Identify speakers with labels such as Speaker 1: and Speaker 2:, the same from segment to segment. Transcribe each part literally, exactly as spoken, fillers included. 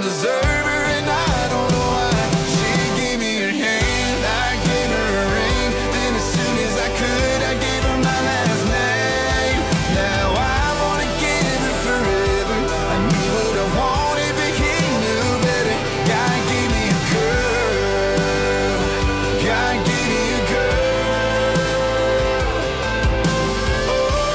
Speaker 1: deserve her, and I don't know why. She gave me her hand, I gave her a ring. Then as soon as I could, I gave her my last name. Now I wanna give her forever. I knew what I wanted, but he knew better. God gave me a girl. God gave me a girl. Oh,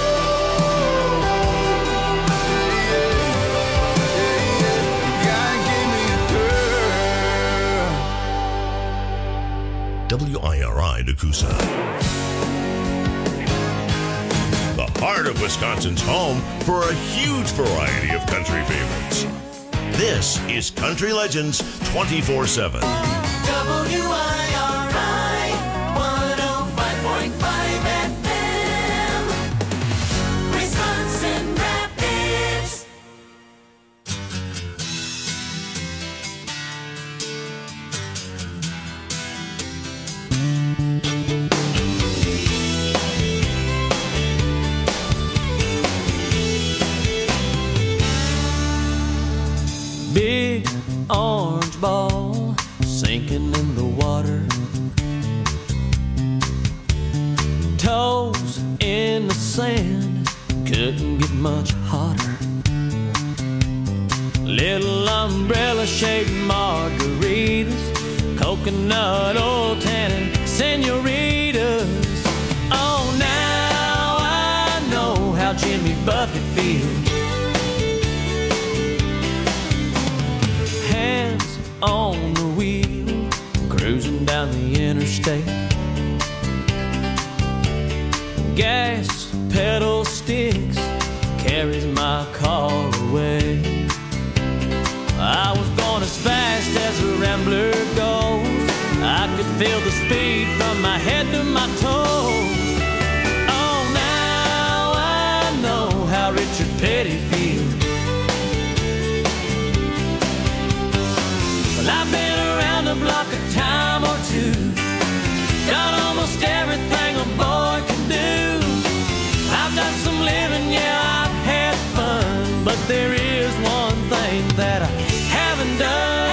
Speaker 1: yeah, yeah, yeah. God gave me a girl.
Speaker 2: W I R I Nakusa. The heart of Wisconsin's home for a huge variety of country favorites. This is Country Legends twenty-four seven.
Speaker 3: W I R I one oh five point five F M, Wisconsin Rapids.
Speaker 4: Big orange ball sinking in the water. Toes in the sand, couldn't get much hotter. Little umbrella shaped margaritas, coconut oil tannin senoritas. Oh, now I know how Jimmy Buffett feels. Hands on the wheel, cruising down the interstate. Gas pedal sticks, carries my car away. I was going as fast as a rambler goes. I could feel the speed from my head to my toes. Oh, now I know how Richard Petty feels. Well, I've been around the block a time or two, done almost everything a boy can do. I've done some living, yeah, I've had fun, but there is one thing that I haven't done.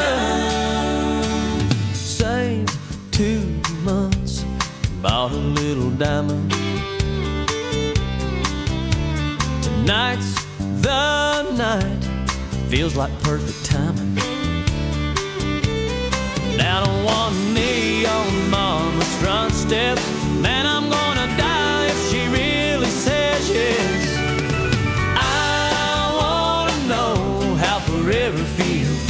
Speaker 4: Saved two months, bought a little diamond. Tonight's the night, feels like perfect timing. Down on one knee on mama's front steps, man, I'm gonna die if she really says yes. I wanna know how forever feels.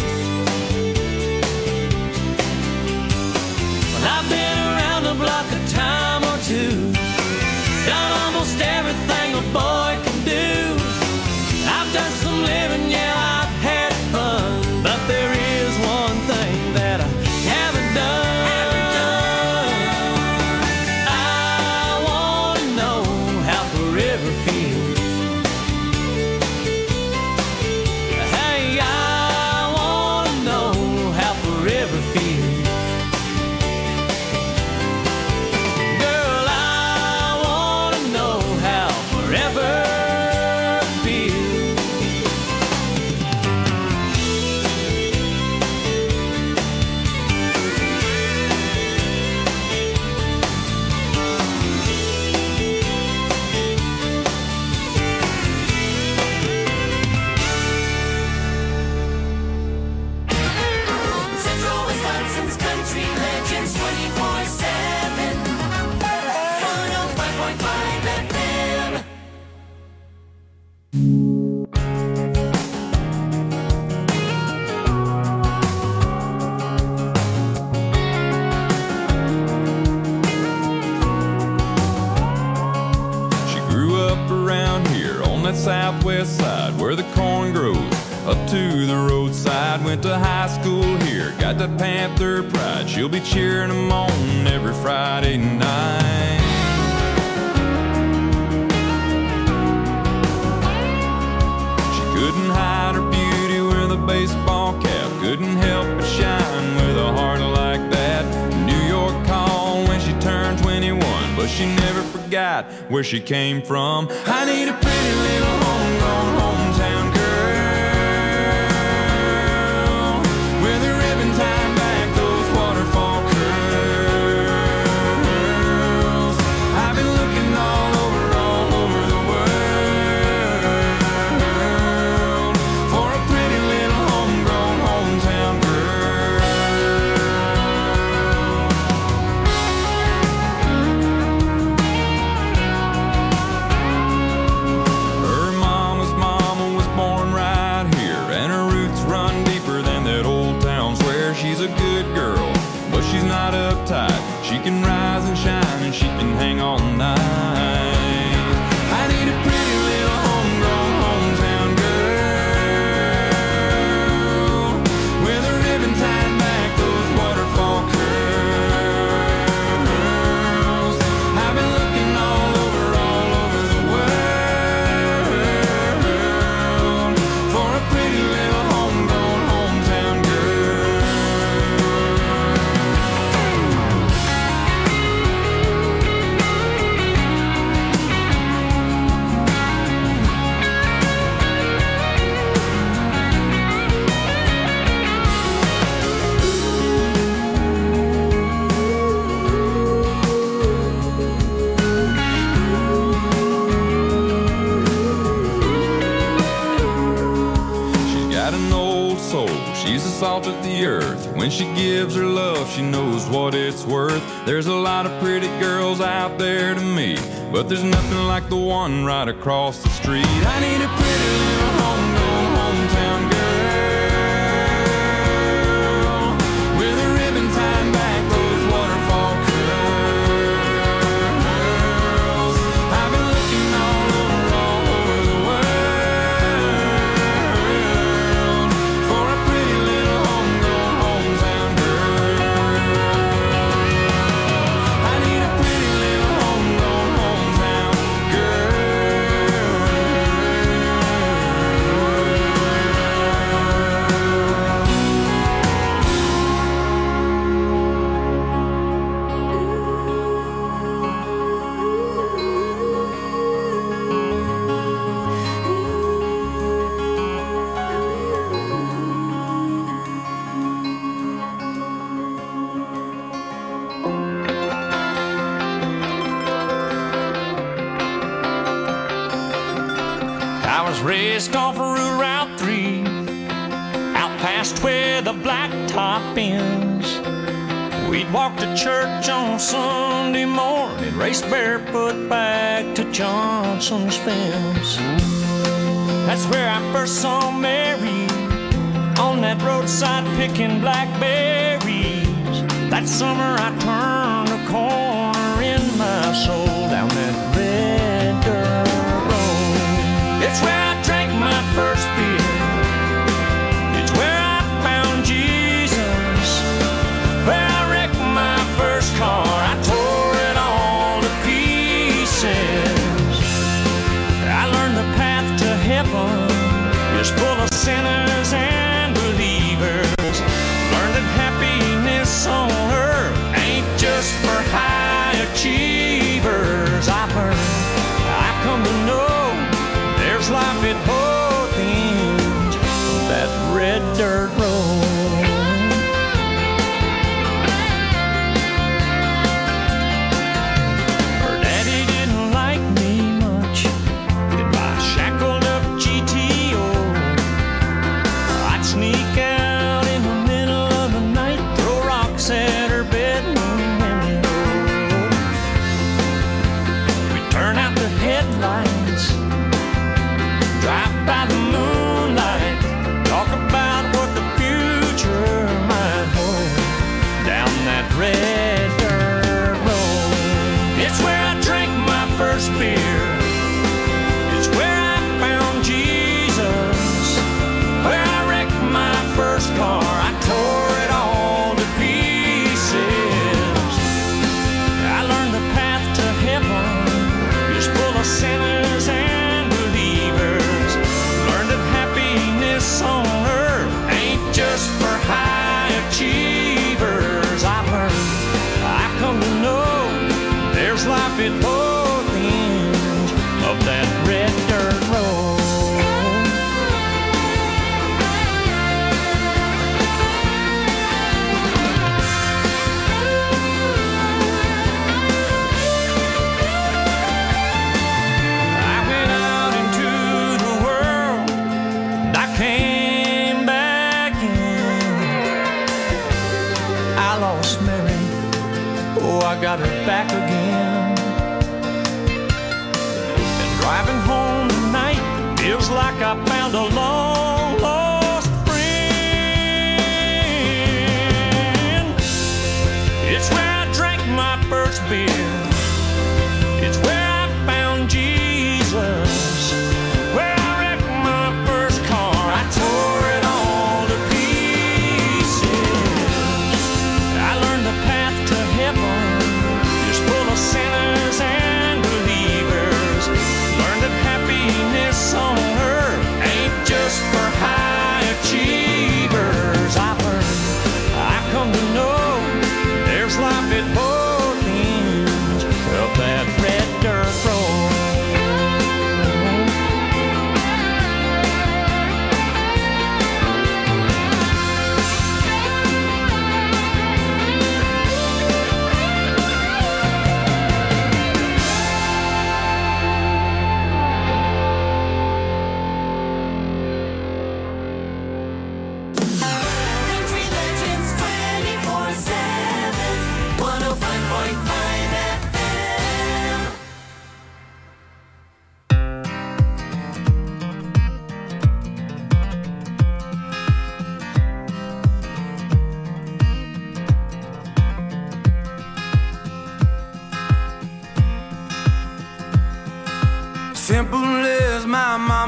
Speaker 4: Well, I've been around the block a time or two, done almost everything a boy can do. I've done some living, yeah, I've had fun, but there is one thing that I haven't done. I wanna know how forever feels. Hey, I wanna know how forever feels. Girl, I wanna know how forever feels.
Speaker 3: Central Wisconsin's Country Legends twenty-four seven, one oh five point five F M.
Speaker 1: She grew up around here on that southwest side where the corn grows up to the roadside. Went to high school here, got that Panther pride. She'll be cheering them on every Friday night. She couldn't hide her beauty with a baseball cap, couldn't help but shine with a heart like that. New York called when she turned twenty-one, but she never forgot where she came from. I need a pretty little homegrown hometown girl.
Speaker 5: got an old soul, she's the salt of the earth. When she gives her love, she knows what it's worth. There's a lot of pretty girls out there to meet, but there's nothing like the one right across the street. I need a pretty little homegrown hometown girl with a ribbon tied back those waterfall curls. I've been looking all over, all over the world for a pretty little homegrown hometown girl. I need a pretty little homegrown hometown
Speaker 4: I was raised off of Route three, out past where the blacktop ends. We'd walk to church on Sunday morning, race barefoot back to Johnson's fence. That's where I first saw Mary, on that roadside picking blackberries. That summer I turned a corner in my soul down that red dirt road. It's where I drank my first beer. It's where I found Jesus. Where I wrecked my first car. I tore it all to pieces. I learned the path to heaven is full of sinners and believers. Learned that happiness on earth ain't just for high achievers. I've learned, I've come to know there's life at both ends of that red dirt road. Her daddy didn't like me much in my shackled up G T O. I'd sneak out in the middle of the night, throw rocks at her bedroom window. We'd turn out the headlights, drive by the moonlight, talk about what the future might hold down that red dirt road. It's where I drank my first beer. It's where I found Jesus. Where I wrecked my first car. I tore it all to pieces. I learned the path to heaven is full of sinners and believers. Learned that happiness on earth ain't just for high achievers. I've learned, I've come to know there's life at both ends of that red dirt road. I went out into the world and I came back in. I lost Mary, oh, I got her back again. And driving home tonight feels like I found a long lost friend. It's where I drank my first beer. It's where I found Jesus. Where I wrecked my first car. I tore it all to pieces. I learned the path to heaven is full of sinners and believers. Learned that happiness on earth ain't just for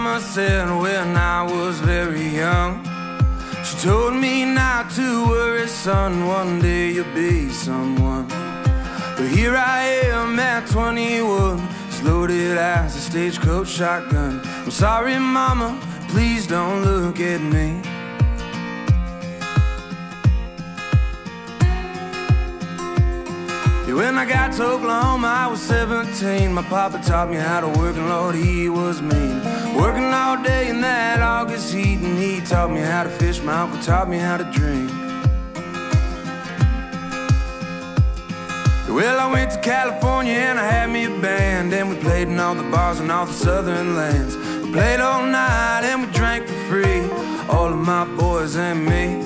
Speaker 1: mama said when I was very young, she told me not to worry, son, one day you'll be someone. But here I am at twenty-one, as loaded as a stagecoach shotgun. I'm sorry, mama, please don't look at me. When I got to Oklahoma, I was seventeen. My papa taught me how to work, and Lord, he was mean. Working all day in that August heat, and he taught me how to fish. My uncle taught me how to drink. Well, I went to California and I had me a band, and we played in all the bars in all the southern lands. We played all night and we drank for free, all of my boys and me.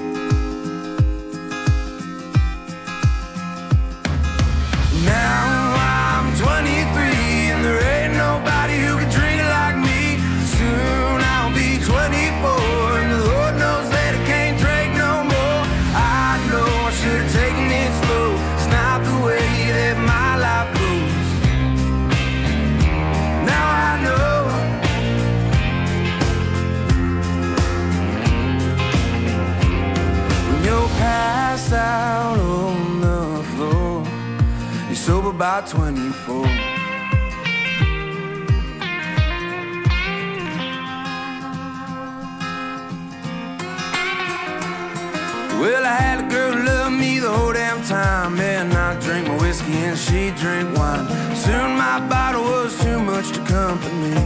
Speaker 1: Now I'm twenty-three and there ain't nobody who can drink it like me. Soon I'll be twenty-four and the Lord knows that I can't drink no more. I know I should have taken it slow. It's not the way that my life goes. Now I know. When you're passed out on the floor, you're sober by twenty-four. Well, I had a girl who loved me the whole damn time, and I drank my whiskey and she drank wine. Soon my bottle was too much to company.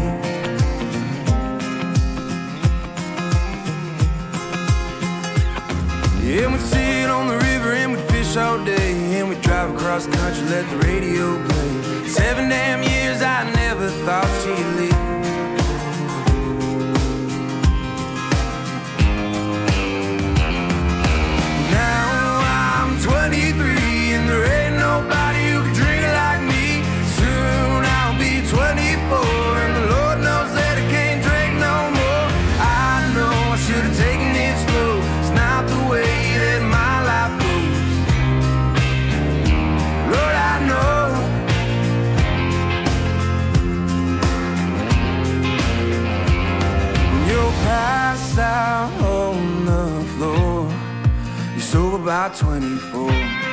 Speaker 1: Yeah, we'd sit on the river and we'd fish all day, and we'd drive across the country, let the radio play. Seven damn years I never thought she'd leave. twenty-three and there ain't nobody who can drink it like me. Soon I'll be twenty-four and the Lord knows that I can't drink no more. I know I should have taken it slow. It's not the way that my life goes. Lord, I know. When you're passed out on the floor, you're sober by twenty-four.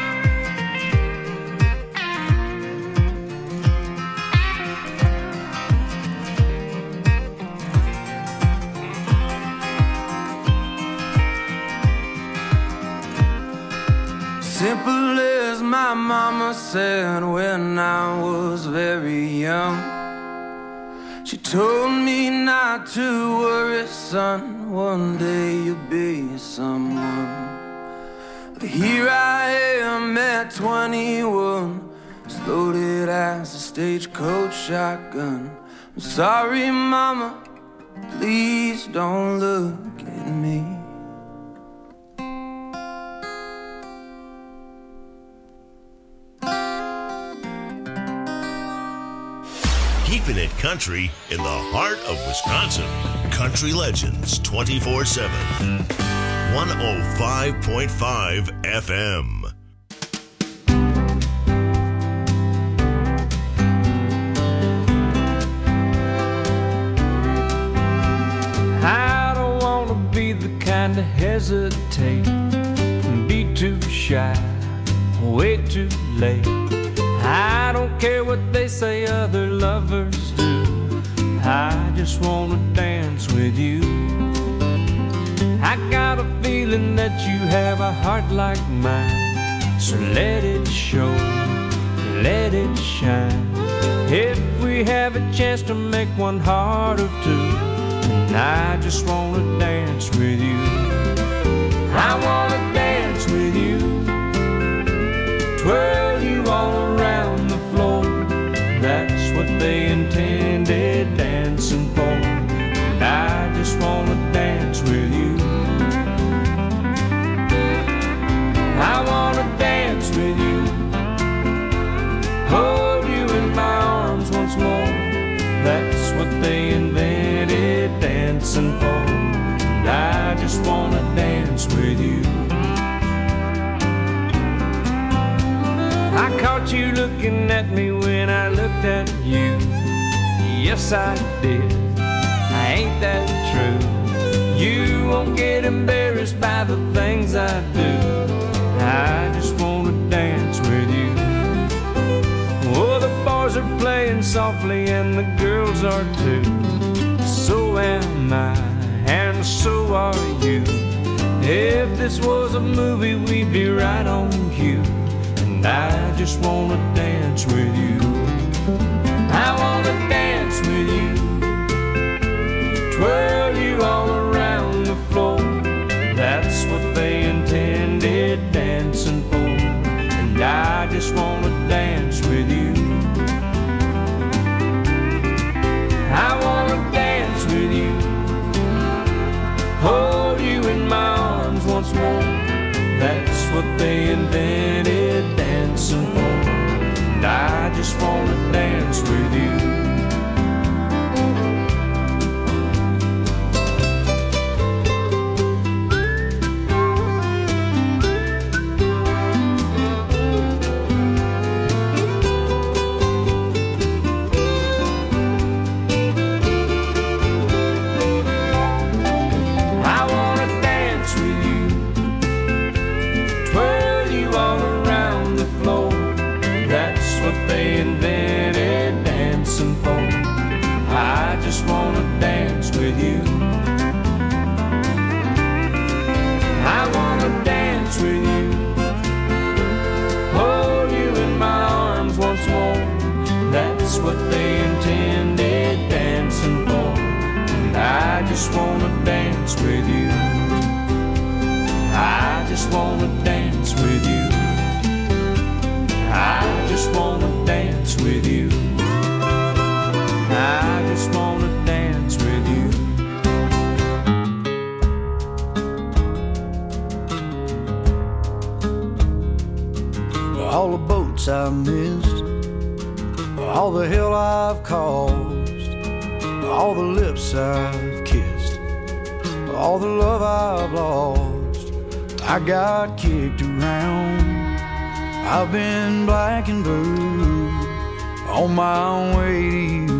Speaker 1: Simple as my mama said when I was very young. She told me not to worry, son, one day you'll be someone. But here I am at twenty-one, as loaded as a stagecoach shotgun. I'm sorry, mama, please don't look at me.
Speaker 2: Keeping it country in the heart of Wisconsin. Country Legends twenty-four seven. one oh five point five F M.
Speaker 4: I don't want to be the kind to hesitate and be too shy, way too late. I don't care what they say other lovers do, I just want to dance with you. I got a feeling that you have a heart like mine, so let it show, let it shine. If we have a chance to make one heart of two, then I just want to dance with you. I want to dance with you, twirl you all around the floor. That's what they intended dancing for, and I just want to dance with you. I want to dance with you, hold you in my arms once more. That's what they invented dancing for, and I just want to dance with you. I caught you looking at me when I looked at you. Yes, I did. ain't that true? You won't get embarrassed by the things I do. I just wanna dance with you. Oh, the boys are playing softly and the girls are too. So am I, and so are you. If this was a movie, we'd be right on cue. And I just wanna dance with you. I wanna dance with you, twirl you all around the floor. That's what they intended dancing for. And I just wanna dance with you. I wanna dance with you, hold you in my arms once more. That's what they invented dancing for. And I just wanna dance with you. What they intended dancing for. And I just wanna dance with you. I just wanna dance with you. I just wanna dance with you. I just wanna dance with you. All the boats I missed, all the hell I've caused, all the lips I've kissed, all the love I've lost. I got kicked around, I've been black and blue, on my way to you.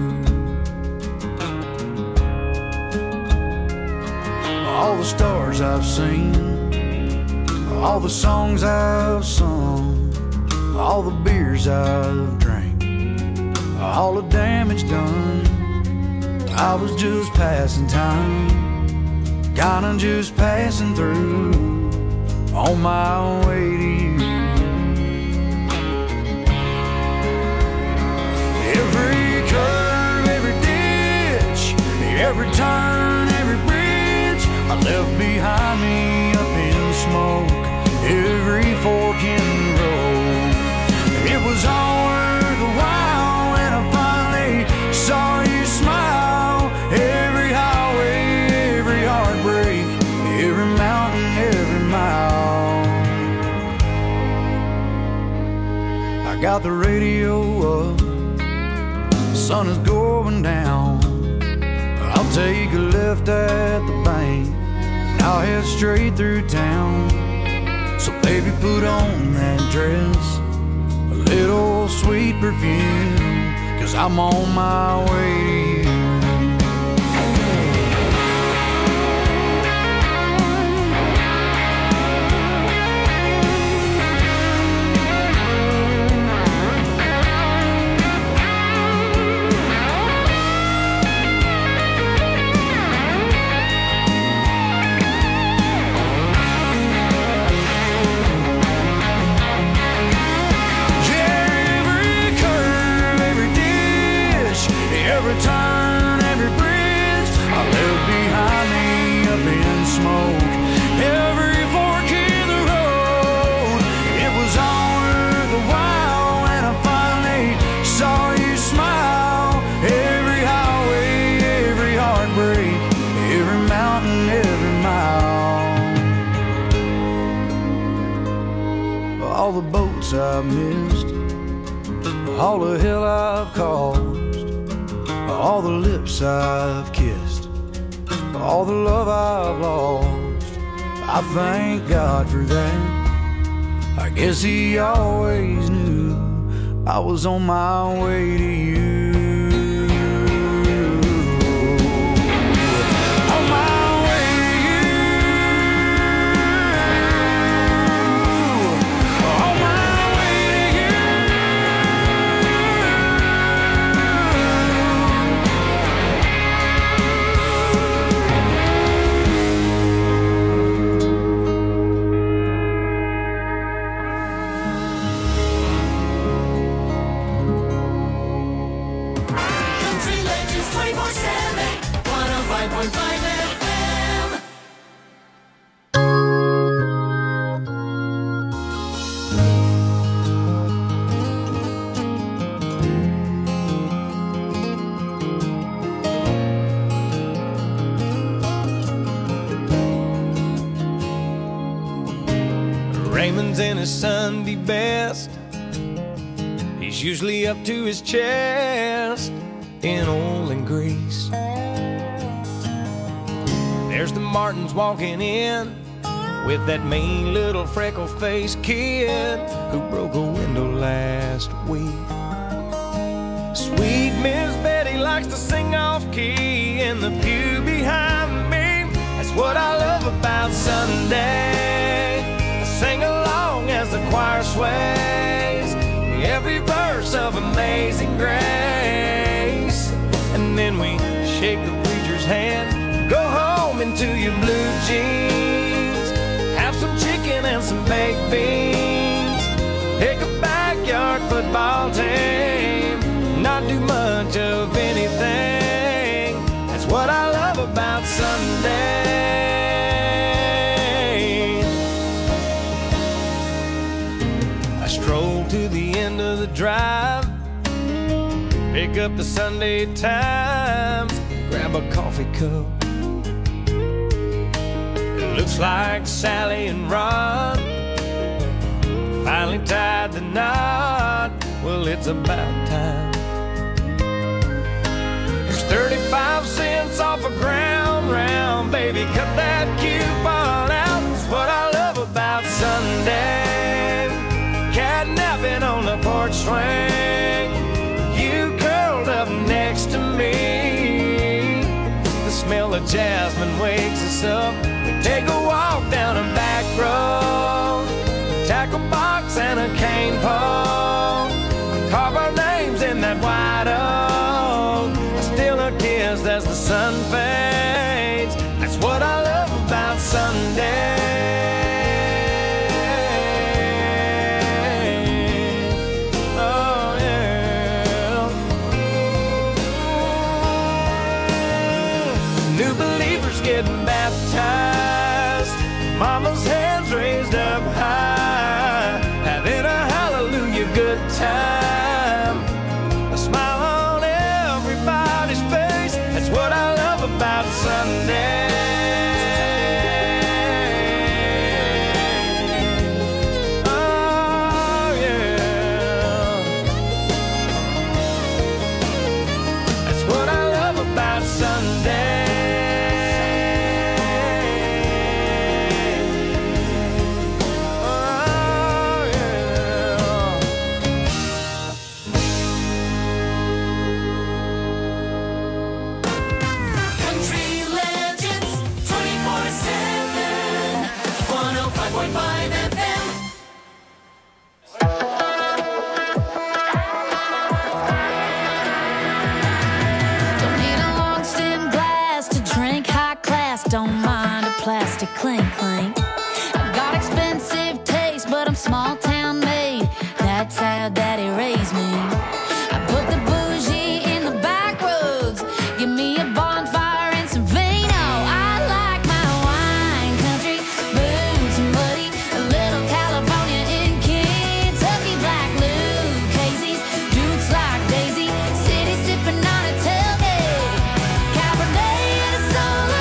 Speaker 4: All the stars I've seen, all the songs I've sung, all the beers I've drank, all the damage done. I was just passing time, kinda just passing through, on my way to you. Every curve, every ditch, every turn, every bridge I left behind me up in smoke. Every fork in the road, it was all worth a while when I finally saw you smile. Every highway, every heartbreak, every mountain, every mile. I got the radio up, the sun is going down. I'll take a left at the bank, and I'll head straight through town. So baby, put on that dress, a little sweet perfume, 'cause I'm on my way to you. Every turn, every bridge I left behind me up in smoke. Every fork in the road, it was all worth a while when I finally saw you smile. Every highway, every heartbreak, every mountain, every mile. All the boats I've missed, all the hell I've caused, all the lips I've kissed, all the love I've lost. I thank God for that. I guess He always knew I was on my way to you. Raymond's in his Sunday best. He's usually up to his chest in oil and grease. There's the Martins walking in with that mean little freckle-faced kid who broke a window last week. Sweet Miss Betty likes to sing off-key in the pew behind me. That's what I love about Sunday. I sing along as the choir sways every verse of Amazing Grace. And then we shake the preacher's hand, go home into your blue jeans, have some chicken and some baked beans, pick a backyard football team, not do much of anything. That's what I love about Sunday. I stroll to the end of the drive, pick up the Sunday Times, grab a coffee cup. It looks like Sally and Ron finally tied the knot. Well, it's about time. There's thirty-five cents off a ground round, baby, cut that coupon out. That's what I love about Sunday. Catnapping on the porch swing, you curled up next to me. The smell of jasmine wakes us up. We take a walk down a back road, tackle box and a cane pole, carve our names in that white oak. I steal a kiss as the sun fades. That's what I love about Sunday. Oh yeah. New believers getting baptized, mama's hands raised up high, having a hallelujah good time, a smile on everybody's face. That's what I love about Sunday. Oh yeah, that's what I love about Sunday.
Speaker 6: Don't mind a plastic clink clink. I've got expensive taste, but I'm small town made. That's how daddy raised me. I put the bougie in the back roads. Give me a bonfire and some vino. I like my wine country, boots and buddy, a little California in Kentucky, black Lucchese's, Dukes like Daisy, city sipping on a tailgate, Cabernet and a solo.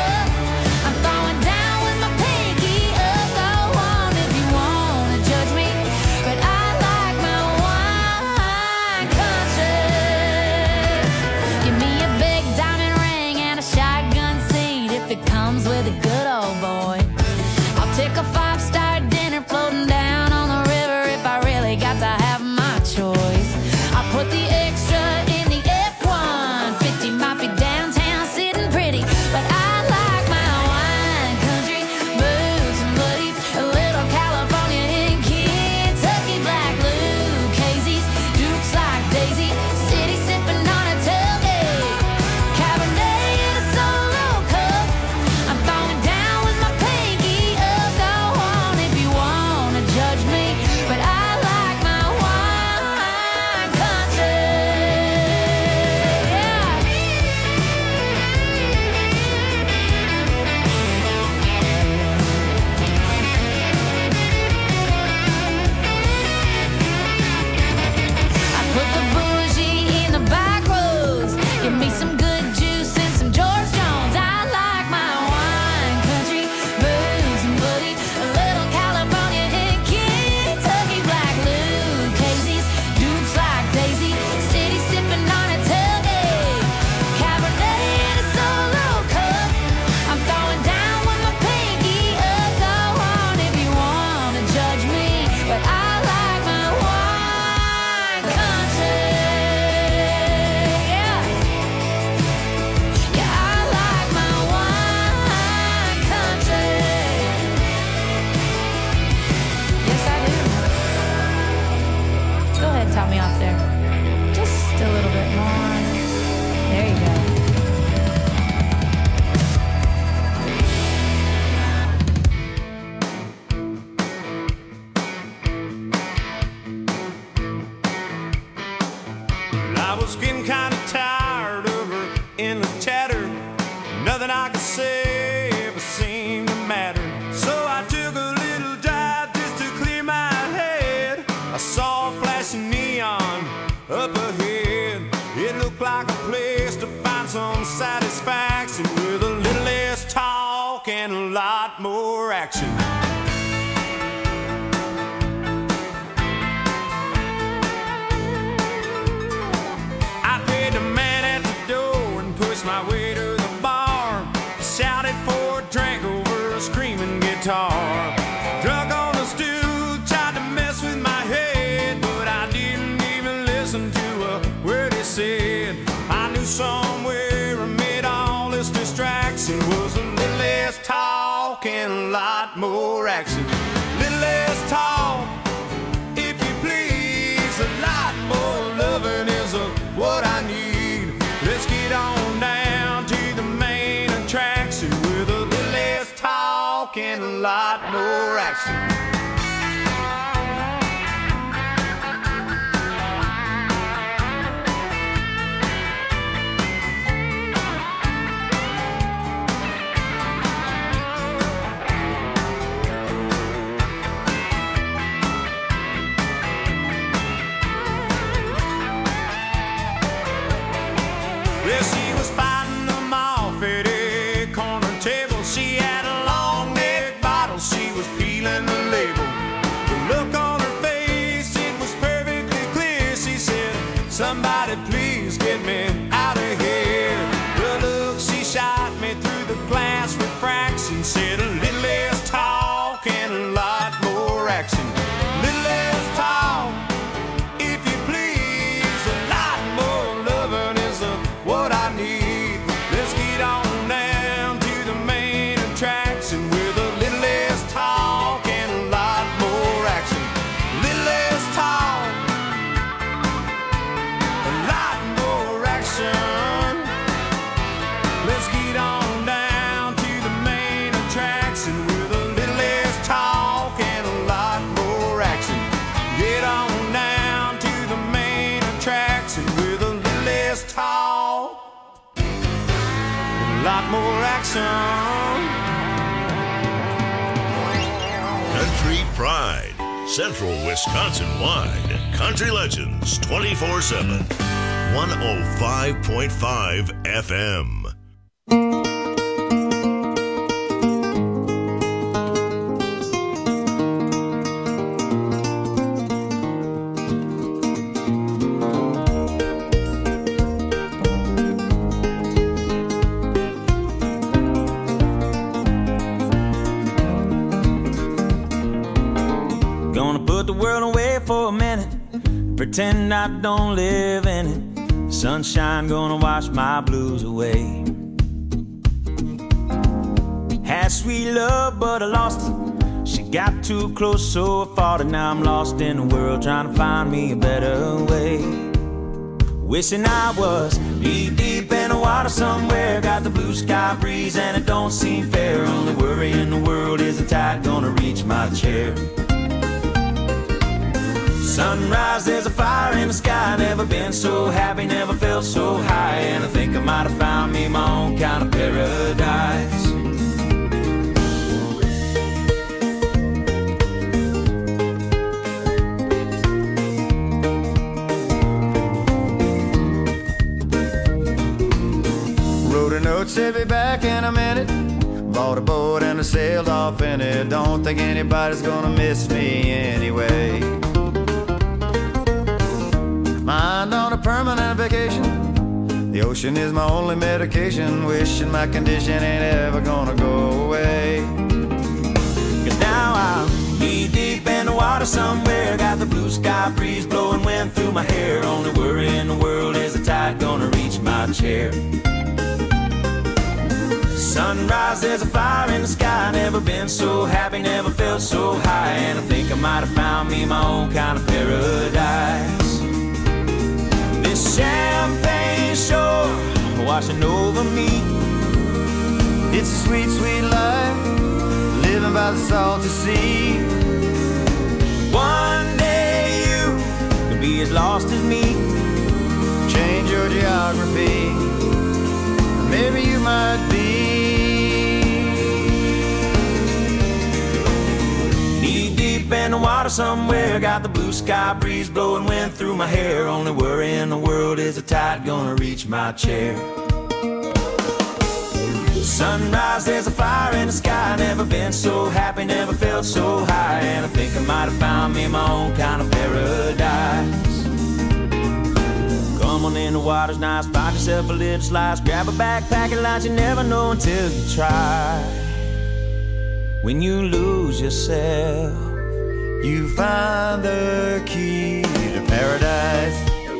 Speaker 6: With a good old boy, I'll take a five-star dinner floating down on the river if I really got to have my choice. I'll put the extra in the F one fifty, might be downtown sitting pretty, but I like my wine country, boots and buddy, a little California in Kentucky, black Lucchese's, Dukes like Daisy, city sipping on a tailgate, Cabernet and a solo cup. I'm throwing down with my pinky up, go
Speaker 7: I paid the man at the door and pushed my way to the bar. Shouted for a drink over a screaming guitar. Drunk on the stool, tried to mess with my head, but I didn't even listen to a word he said. I knew somewhere amid all this distraction was a little less talk and a lot more action. Little less talk, if you please, a lot more loving is a, what I need. Let's get on down to the main attraction with a little less talk and a lot more action. Well, she was fighting them off at a corner table. She had a long neck bottle, she was peeling the label. The look on her face, it was perfectly clear. She said, somebody please get me out of here. The look she shot me through the glass refraction said a little less talk and a lot more action. Little less talk, if you please, a lot more loving is a, what I need. Let's get on down to the main attraction with a little less talk and a lot more action. Little less talk, a lot more action. Let's get on down to the main attraction with a little less talk and a lot more action. Get on down to the main attraction with a little less talk, a lot more action.
Speaker 2: Country Pride, Central Wisconsin wide. Country Legends twenty-four seven. one oh five point five F M.
Speaker 4: Gonna put the world away for a minute, pretend I don't live in it. Sunshine gonna wash my blues away. Had sweet love, but I lost it. She got too close, so I fought it. Now I'm lost in the world, trying to find me a better way. Wishing I was deep, deep in the water somewhere. Got the blue sky breeze and it don't seem fair. Only worry in the world is the tide gonna reach my chair. Sunrise, there's a fire in the sky. Never been so happy, never felt so high. And I think I might have found me my own kind of paradise.
Speaker 8: Wrote a note, said be back in a minute. Bought a boat and I sailed off in it. Don't think anybody's gonna miss me anyway. Mind on a permanent vacation. The ocean is my only medication. Wishing my condition ain't ever gonna go away.
Speaker 4: Cause now I'm knee deep in the water somewhere. Got the blue sky breeze blowing wind through my hair. Only worry in the world is the tide gonna reach my chair. Sunrise, there's a fire in the sky. Never been so happy, never felt so high. And I think I might have found me my own kind of paradise. This champagne shore washing over me.
Speaker 8: It's a sweet, sweet life, living by the salty sea.
Speaker 4: One day you could be as lost as me.
Speaker 8: Change your geography, maybe you might be.
Speaker 4: Knee deep in the water somewhere. Got the blue sky breeze blowing wind through my hair. Only worry in the world is the tide gonna reach my chair.
Speaker 7: Sunrise, there's a fire in the sky. Never been so happy, never felt so high. And I think I might have found me my own kind of paradise. Come on in, the water's nice. Find yourself a little slice. Grab a backpack and lunch. You never know until you try. When you lose yourself,
Speaker 8: you find the key to paradise.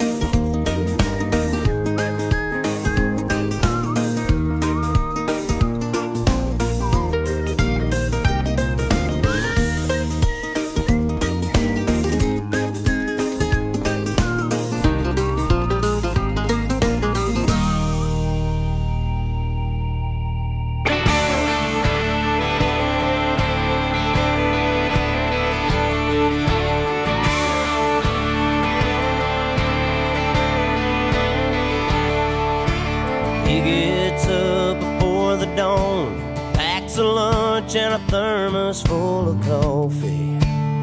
Speaker 4: And a thermos full of coffee.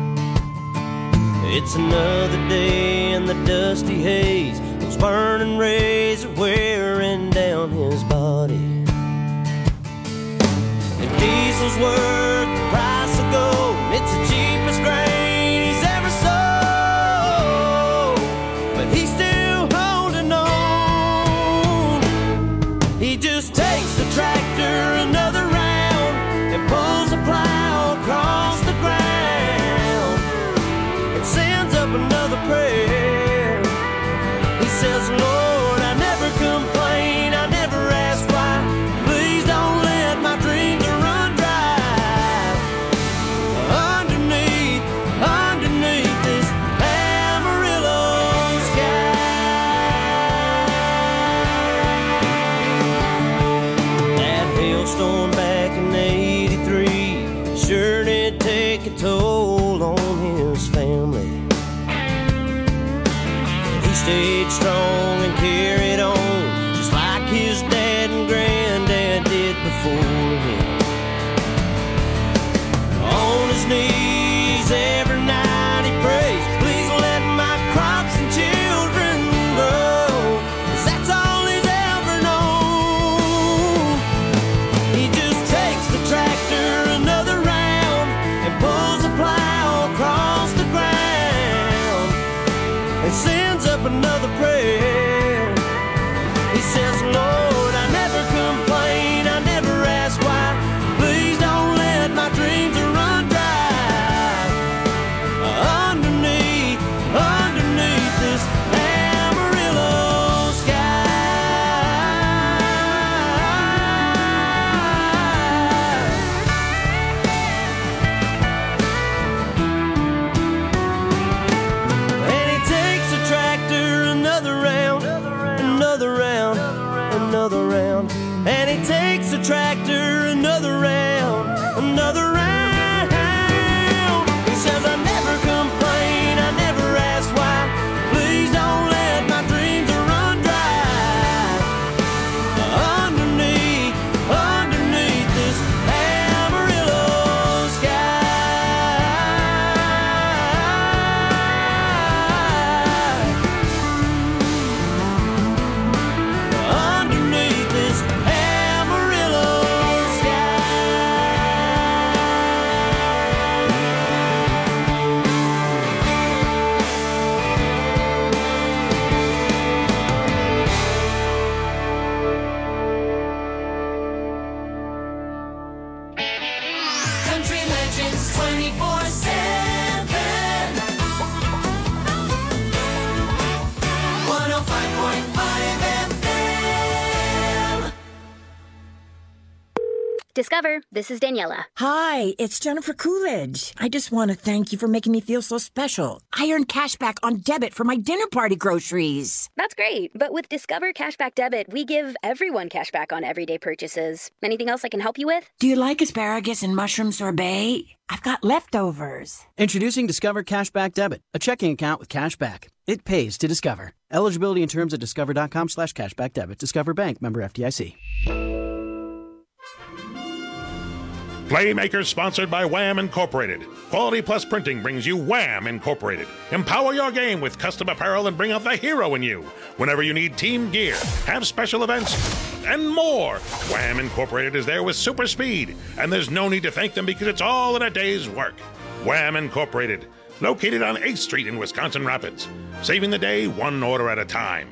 Speaker 4: It's another day in the dusty haze. Those burning rays are wearing down his body. If diesel's worth the price of gold, it's the cheapest grain he's ever sold. But he's still holding on. He just takes the tractor another round and pulls a plow across the ground and sends up another prayer. He says, Lord, I never complain, I never ask why. Please don't let my dreams run dry. Underneath, underneath this Amarillo sky. That hailstorm back in eighty-three sure did take a toll on his family. He stayed strong and carried on, just like his dad and granddad did before him. On his knees every night he prays, please let my crops and children grow, 'cause that's all he's ever known. He just takes the tractor another round and pulls a plow across the ground and sends up another prayer. He says, Lord, I never complain, I never ask why. Please don't let my dreams run dry. Underneath, underneath this Amarillo sky. And he takes the tractor another round, another round, another round. And he takes the tractor another round, another round. He says, I never complain, I never ask why. Please don't let my dreams run dry. Underneath, underneath this Amarillo sky. Underneath this Amarillo sky.
Speaker 3: Country Legends twenty-four seven. one oh five point five F M.
Speaker 9: Discover, this is Daniela.
Speaker 10: Hi, it's Jennifer Coolidge. I just want to thank you for making me feel so special. I earned cash back on debit for my dinner party groceries.
Speaker 9: That's great, but with Discover Cashback Debit, we give everyone cash back on everyday purchases. Anything else I can help you with?
Speaker 10: Do you like asparagus and mushroom sorbet? I've got leftovers.
Speaker 11: Introducing Discover Cashback Debit, a checking account with cash back. It pays to Discover. Eligibility and terms at discover.com slash cashback debit. Discover Bank, member F D I C.
Speaker 12: Playmakers sponsored by Wham Incorporated. Quality Plus Printing brings you Wham Incorporated. Empower your game with custom apparel and bring out the hero in you. Whenever you need team gear, have special events, and more. Wham Incorporated is there with super speed, and there's no need to thank them because it's all in a day's work. Wham Incorporated, located on eighth Street in Wisconsin Rapids, saving the day one order at a time.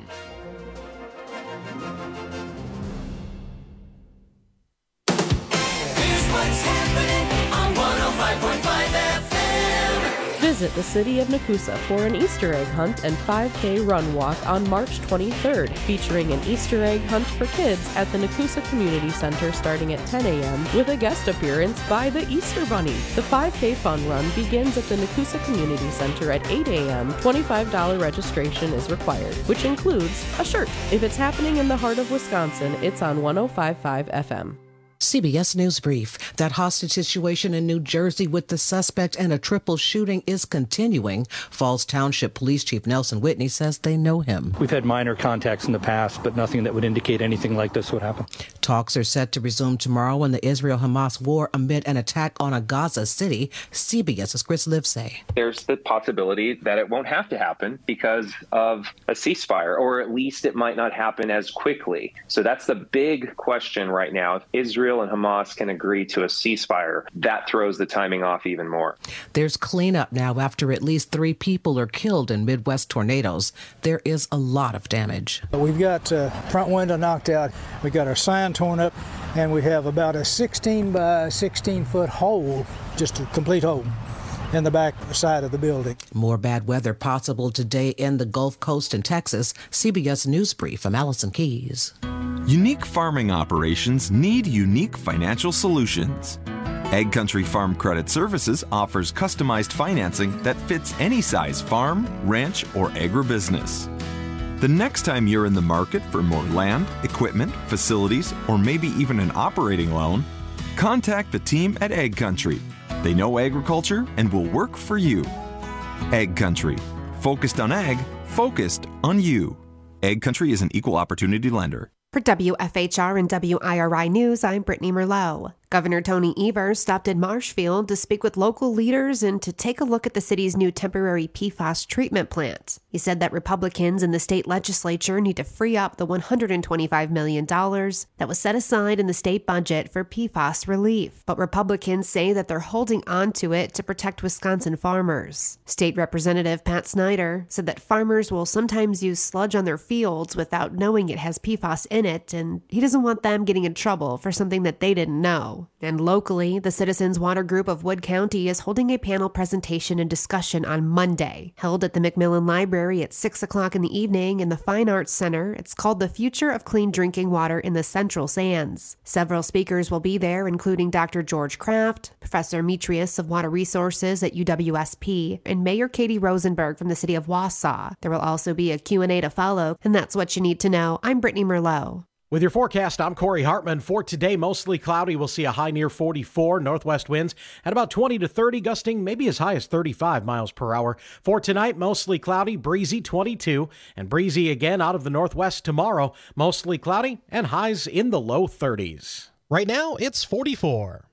Speaker 3: Here's what's happening on one oh five point five F M.
Speaker 13: Visit the city of Nakusa for an Easter egg hunt and five K run walk on March twenty-third, featuring an Easter egg hunt for kids at the Nakusa Community Center starting at ten a.m. with a guest appearance by the Easter Bunny. The five K fun run begins at the Nakusa Community Center at eight a.m. twenty-five dollars registration is required, which includes a shirt. If it's happening in the heart of Wisconsin, it's on one oh five point five F M.
Speaker 14: C B S News Brief. That hostage situation in New Jersey with the suspect and a triple shooting is continuing. Falls Township Police Chief Nelson Whitney says they know him.
Speaker 15: We've had minor contacts in the past, but nothing that would indicate anything like this would happen.
Speaker 14: Talks are set to resume tomorrow in the Israel-Hamas war amid an attack on a Gaza city. CBS's Chris Livesay.
Speaker 16: There's the possibility that it won't have to happen because of a ceasefire, or at least it might not happen as quickly. So that's the big question right now. If Israel and Hamas can agree to a ceasefire, that throws the timing off even more.
Speaker 14: There's cleanup now after at least three people are killed in Midwest tornadoes. There is a lot of damage.
Speaker 17: We've got uh, front window knocked out. We got our sign torn up, and we have about a sixteen by sixteen foot hole, just a complete hole in the back side of the building.
Speaker 14: More bad weather possible today in the Gulf Coast and Texas. C B S News Brief from Allison Keys.
Speaker 18: Unique farming operations need unique financial solutions. Egg Country Farm Credit Services offers customized financing that fits any size farm, ranch, or agribusiness. The next time you're in the market for more land, equipment, facilities, or maybe even an operating loan, contact the team at Egg Country. They know agriculture and will work for you. Egg Country. Focused on ag, focused on you. Egg Country is an equal opportunity lender.
Speaker 19: For W F H R and W I R I News, I'm Brittany Merlot. Governor Tony Evers stopped in Marshfield to speak with local leaders and to take a look at the city's new temporary P FAS treatment plant. He said that Republicans in the state legislature need to free up the one hundred twenty-five million dollars that was set aside in the state budget for P FAS relief. But Republicans say that they're holding on to it to protect Wisconsin farmers. State Representative Pat Snyder said that farmers will sometimes use sludge on their fields without knowing it has P FAS in it, and he doesn't want them getting in trouble for something that they didn't know. And locally, the Citizens Water Group of Wood County is holding a panel presentation and discussion on Monday, held at the Macmillan Library at six o'clock in the evening in the Fine Arts Center. It's called The Future of Clean Drinking Water in the Central Sands. Several speakers will be there, including Doctor George Kraft, Professor Metrius of Water Resources at U W S P, and Mayor Katie Rosenberg from the city of Wausau. There will also be a Q and A to follow, and that's what you need to know. I'm Brittany Merlot.
Speaker 20: With your forecast, I'm Corey Hartman. For today, mostly cloudy. We'll see a high near forty-four, northwest winds at about twenty to thirty, gusting maybe as high as thirty-five miles per hour. For tonight, mostly cloudy, breezy twenty-two, and breezy again out of the northwest tomorrow. Mostly cloudy and highs in the low thirties.
Speaker 21: Right now, it's forty-four.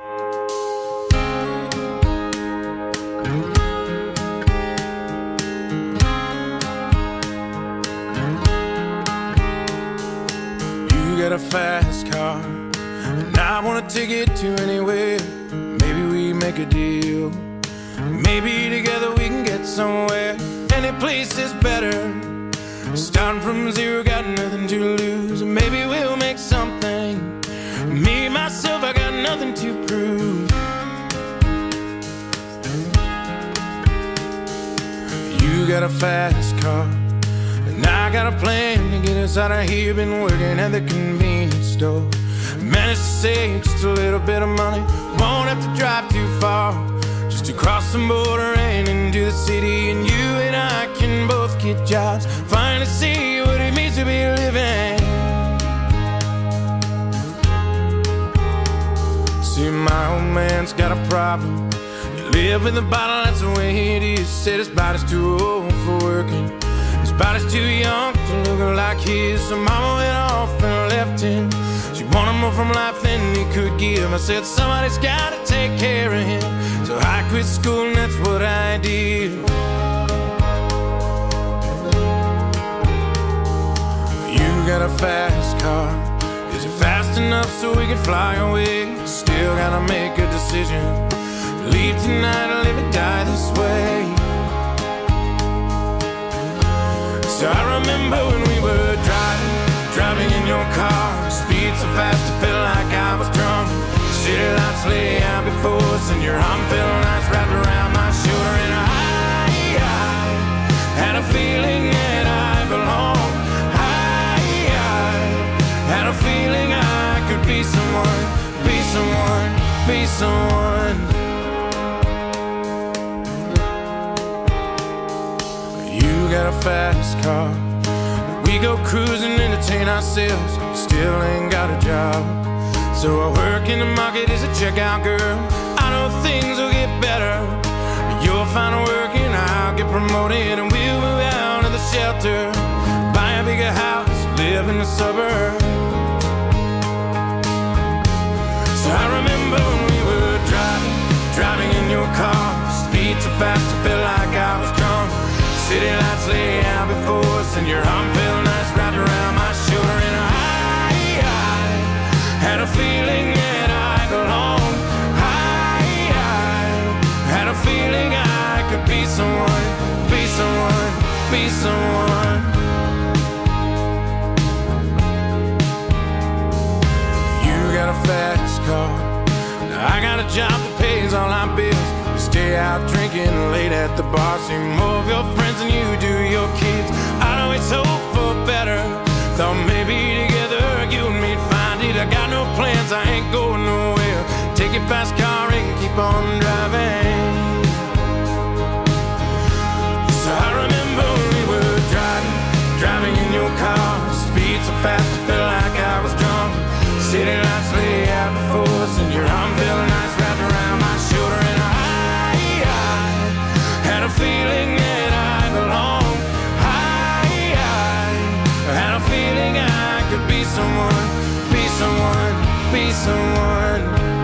Speaker 1: You got a fast car, and I want to take it to anywhere. Maybe we make a deal. Maybe together we can get somewhere. Any place is better. Starting from zero, got nothing to lose. Maybe we'll make something. Me, myself, I got nothing to prove. You got a fast car, and I got a plan to get us out of here. Been working at the convenience store. Managed to save just a little bit of money. Won't have to drive too far, just to cross the border and into the city. And you and I can both get jobs, finally see what it means to be living. See, my old man's got a problem. You live with a bottle, that's the way it is. Said his body's too old for working. His body's too young to look like his. So mama went off and left him. She wanted more from life than he could give. I said somebody's gotta take care of him. So I quit school and that's what I did. You got a fast car, fast enough so we can fly away. Still gotta make a decision. Leave tonight or live or die this way. So I remember when we were driving, driving in your car. Speed so fast it felt like I was drunk. City lights lay out before us, and your arm felt nice wrapped around my shoulder. And I, I had a feeling that I belonged. I, I had a feeling I could be someone, be someone, be someone. You got a fast car. We go cruising, entertain ourselves. Still ain't got a job. So I work in the market as a checkout girl. I know things will get better. You'll find work and I'll get promoted, and we'll move out of the shelter, buy a bigger house, live in the suburbs. So I remember when we were driving, driving in your car. Speed so fast it felt like I was drunk. City lights lay out before us, and your arm felt nice wrapped around my shoulder. And I, I had a feeling that I belonged. I, I had a feeling I could be someone, be someone, be someone. You got a fast car. Now I got a job that pays all our bills. You stay out drinking late at the bar. See more of your friends than you do your kids. I know it's hope for better. Thought maybe together you and me'd find it. I got no plans, I ain't going nowhere. Take your fast car and keep on driving. So I remember when we were driving, driving in your car. Speed so fast it felt like I was drunk. City lights lay out before us, and your arm felt nice wrapped around my shoulder. And I, I had a feeling that I belonged. I, I had a feeling I could be someone, be someone, be someone.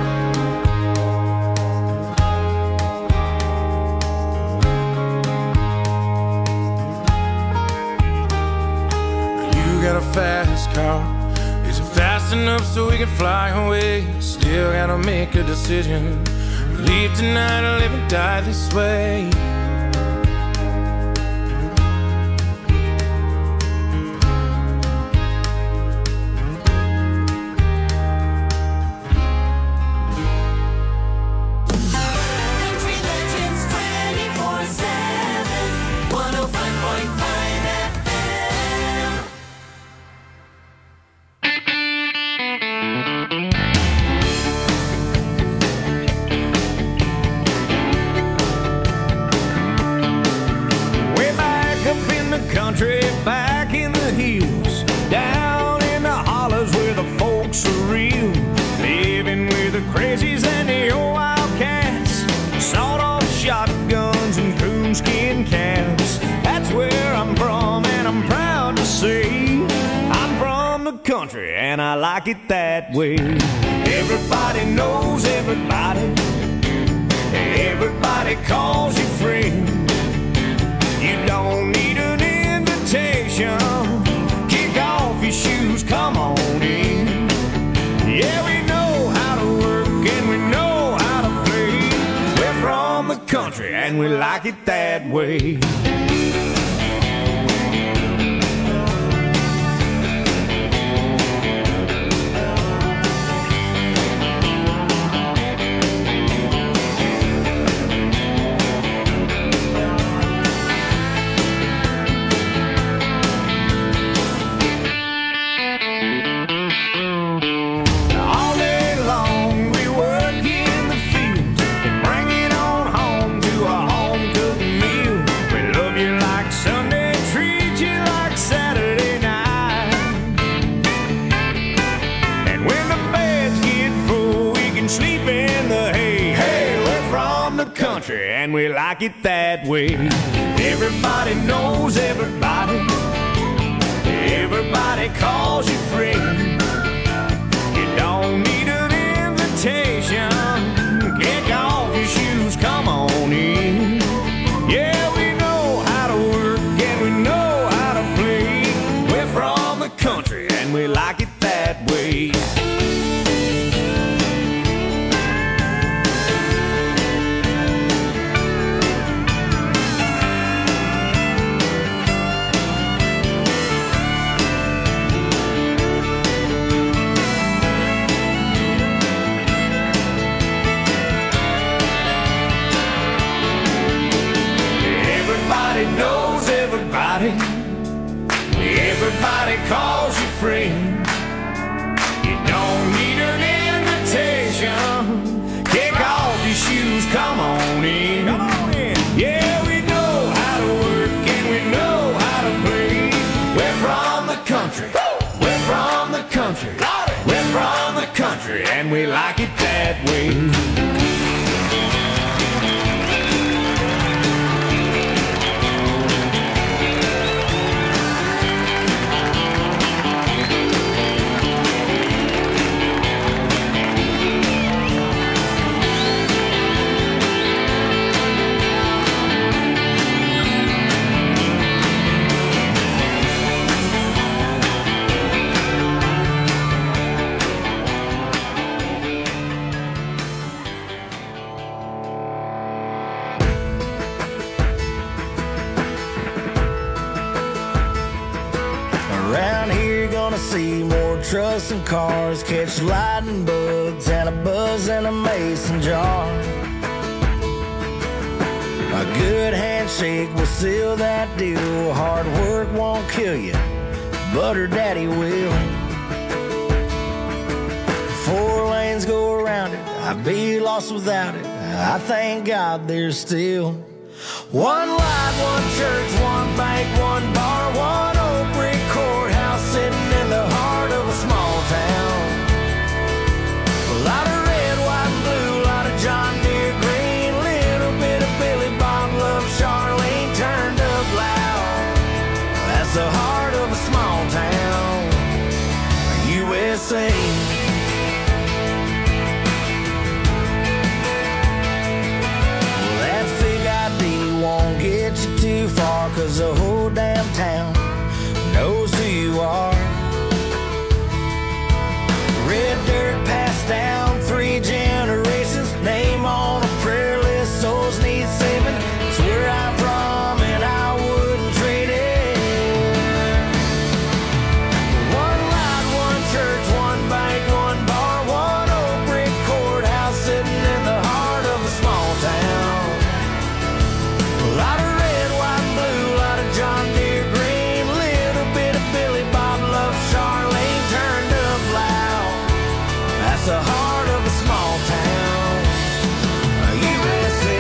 Speaker 1: You got a fast car. Is it fast enough so we can fly away? Still gotta make a decision. Leave tonight or live or die this way.
Speaker 3: Country Legends twenty-four seven, one oh five point five F M.
Speaker 7: Way back up in the country, back in the hills, down in the hollers where the folks are real, living with the crazies and the old wildcats, sawed-off shotguns and coonskin caps. That's where I'm from, and I'm proud to say I'm from the country, and I like it that way. Everybody knows everybody, everybody calls you friend. You don't need an invitation. Kick off your shoes, come on in. Yeah, we know how to work and we know how to play. We're from the country and we like it that way. All day long we work in the field and bring it on home to a home-cooked meal. We love you like Sunday, treat you like Saturday night. And when the beds get full, we can sleep in the hay. Hey, we're from the country and we like it that way. Everybody knows everybody, everybody calls you friend. You don't need an invitation. Kick off your shoes, come on in. Yeah, we know how to work and we know how to play. We're from the country and we like it that way. calls you friend. You don't need an invitation. Kick off your shoes, come on in. Come on in. Yeah, we know how to work and we know how to play. We're from the country. We're from the country. We're from the country and we like it that way.
Speaker 5: See more trucks and cars, catch lightning bugs and a buzz in a mason jar. A good handshake will seal that deal. Hard work won't kill you, butter daddy will. Four lanes go around it, I'd be lost without it. I thank God there's still one light, one church, one bank, one bar, one old brick courthouse sitting in the heart of a small town. A lot of red, white, and blue, a lot of John Deere green, little bit of Billy Bob Love, Charlene turned up loud. That's the heart of a small town, U S A. Well, that fake I D won't get you too far, 'cause the whole damn town knows who you are. Red dirt passed down three generations, name on a prayer list, souls need saving. It's where I'm from and I wouldn't trade it. One light, one church, one bank, one bar, one old brick courthouse sitting in the heart of a small town. A lot of red, white, and blue, a lot of John Deere green, little bit of Billy Bob Love, Charlene turned up loud. That's the heart of a small town, U S A.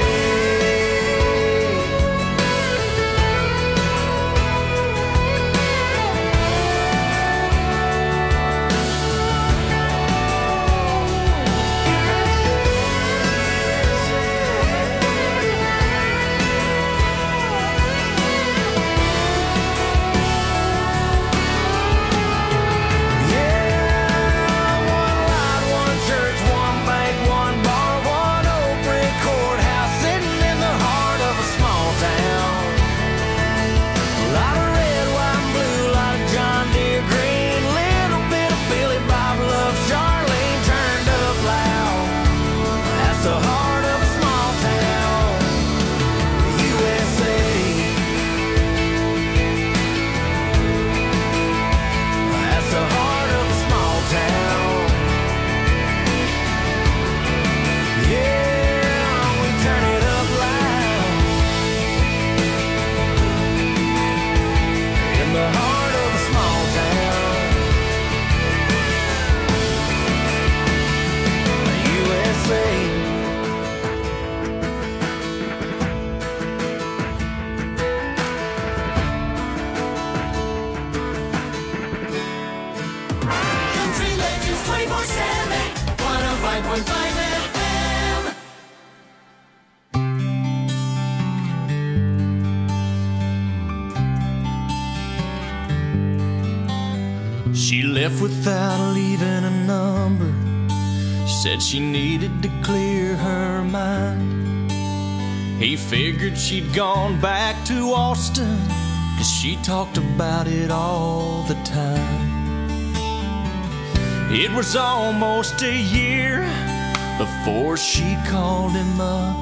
Speaker 3: Country Legends twenty-four seven, one oh five point five F M.
Speaker 4: She left without leaving a number. She said she needed to clear her mind. He figured she'd gone back to Austin, 'cause she talked about it all the time. It was almost a year before she called him up.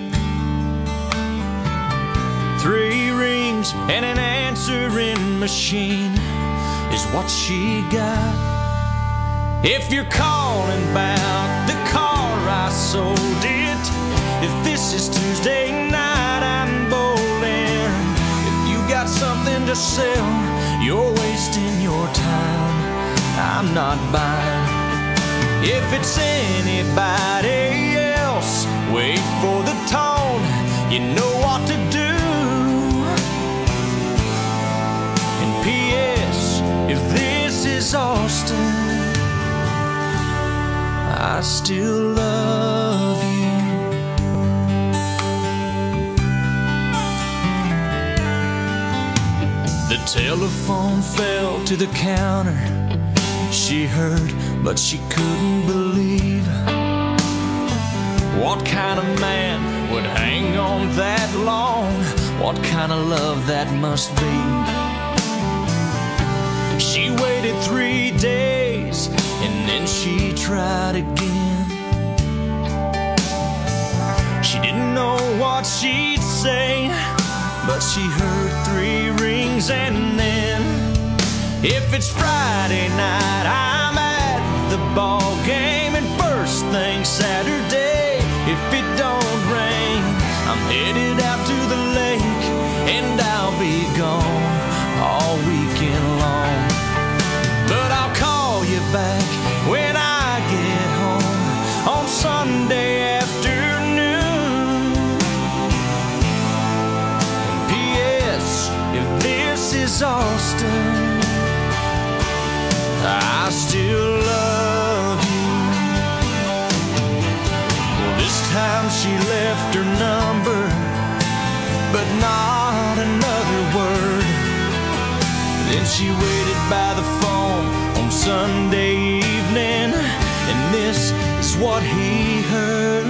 Speaker 4: Three rings and an answering machine is what she got. If you're calling about the car I sold it, if this is Tuesday night I'm bowling, if you got something to sell, you're wasting your
Speaker 5: your time, I'm not buying. If it's anybody else, wait for the tone, you know what to do. And P S if this is Austin, I still love you. The telephone fell to the counter. She heard, but she couldn't believe. What kind of man would hang on that long? What kind of love that must be? She waited three days and then she tried again. She didn't know what she'd say, but she heard three rings and then if it's Friday night, I'm at the ball game, and first thing Saturday, if it don't rain, I'm headed out to the lake, and I'll be gone all weekend long. But I'll call you back when I get home on Sunday afternoon. P S if this is Austin, I still love you. Well, this time she left her number, but not another word. Then she waited by the phone on Sunday evening, and this is what he heard.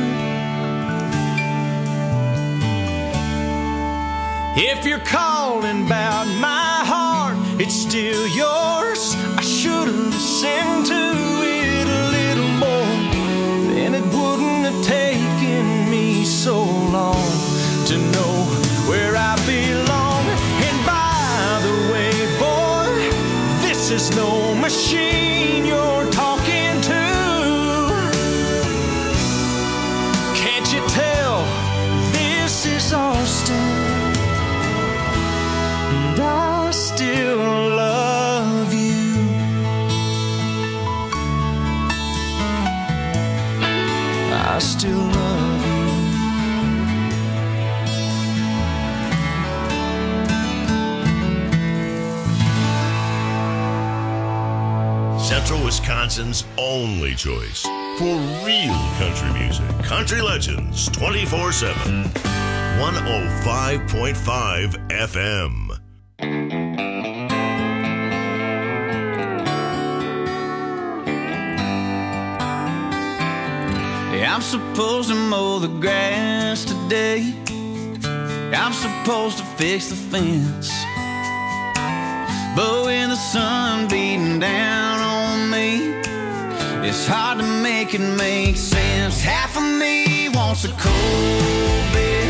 Speaker 5: If you're calling about my heart, it's still yours. I should have listened to it a little more, then it wouldn't have taken me so long to know where I belong. And by the way, boy, this is no machine you're talking to. Can't you tell this is Austin? And I still love you. I still love you.
Speaker 2: Central Wisconsin's only choice for real country music. Country Legends twenty-four seven. one oh five point five F M.
Speaker 5: I'm supposed to mow the grass today. I'm supposed to fix the fence. But when the sun beating down on me, it's hard to make it make sense. Half of me wants a cold bed